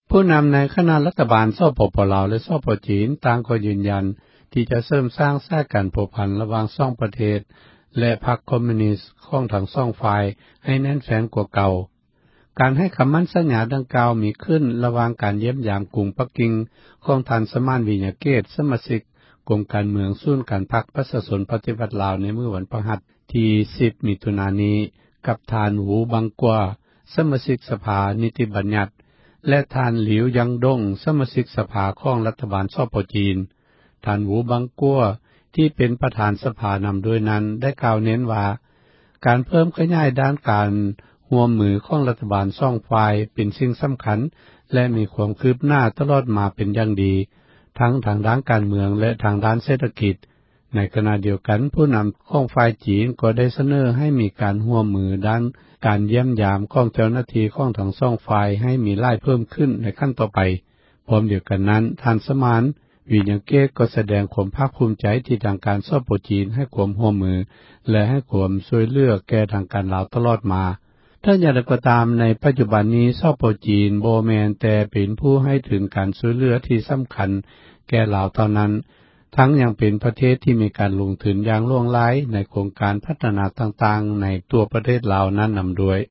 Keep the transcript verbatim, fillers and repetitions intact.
ผู้นำในคณะรัฐบาลสปป.ลาวและสปป.จีนต่างก็ยืนยันที่จะเสริมสร้างสายการผูกพันระหว่างสองประเทศและพรรคคอมมิวนิสต์ของทั้งสองฝ่ายให้แน่นแฟ้นกว่าเก่าการให้คำมั่นสัญญาดังกล่าวมีขึ้นระหว่างการเยี่ยมยามกรุงปักกิ่งของท่านสมานวิญญาเกตสมาชิกกรมการเมืองศูนย์การพรรคประชาชนปฏิวัติลาวในมื้อวันพฤหัสที่สิบมิถุนายนนี้กับท่านหูบังกัวสมาชิกสภานิติบัญญัติและท่านหลิวยังดงสมาชิกสภาของรัฐบาลสปป.จีนท่านหูบังกัวที่เป็นประธานสภานำโดยนั้นได้กล่าวเน้นว่าการเพิ่มขยายด้านการร่วมมือของรัฐบาลสองฝ่ายเป็นสิ่งสำคัญและมีความคืบหน้าตลอดมาเป็นอย่างดีทั้งทางด้านการเมืองและทางด้านเศรษฐกิจในขณะเดียวกันผู้นำของฝ่ายจีนก็ได้เสนอให้มีการร่วมมือด้านการเยี่ยมยามของเจ้าหน้าที่ของทั้งสองฝ่ายให้มีรายเพิ่มขึ้นในขั้นต่อไปพร้อมเดียวกันนั้นท่านสมานวิญญาเกตก็แสดงความภาคภูมิใจที่ทางการสปป.จีนให้ความร่วมมือและให้ความช่วยเหลือแก่ทางการลาวตลอดมาถ้าอย่างไรก็ตามในปัจจุบันนี้สปป.จีนบ่แม่นแต่เป็นผู้ให้ถึงการช่วยเหลือที่สำคัญแก่ลาวเท่านั้นทั้งยังเป็นประเทศที่มีการลงทุนอย่างล่วงหลายในโครงการพัฒนาต่างๆในตัวประเทศลาวนั้นนำด้วย